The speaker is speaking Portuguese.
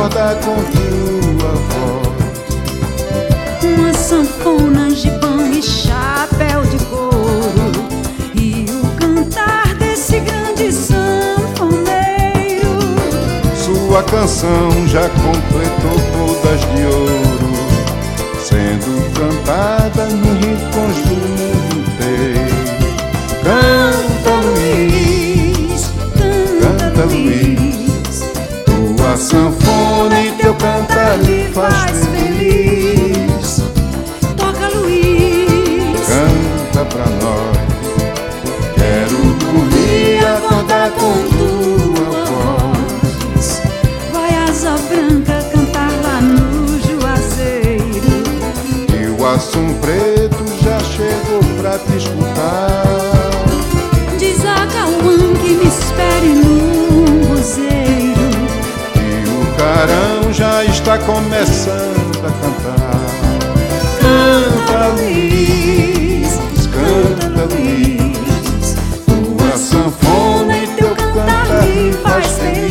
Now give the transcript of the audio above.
acordar com tua voz. Uma sanfona, gibão e chapéu de couro, e o cantar desse grande sanfoneiro. Sua canção já completou bodas de ouro, sendo cantada nos rincões do mundo inteiro. Canta, Luiz, canta, Luiz, tua sanfona e teu cantar lhe faz feliz. Toca, Luiz, Canta pra nós, quero dormir, acordar com tua voz. vai asa branca cantar lá no Juazeiro. E o Assum Preto já chegou pra te escutar. Diz a Cauã que me espere no buzeiro. E o Carão já está começando a cantar. Canta, Luiz, canta, Luiz, tua sanfona e teu cantar lhe faz feliz.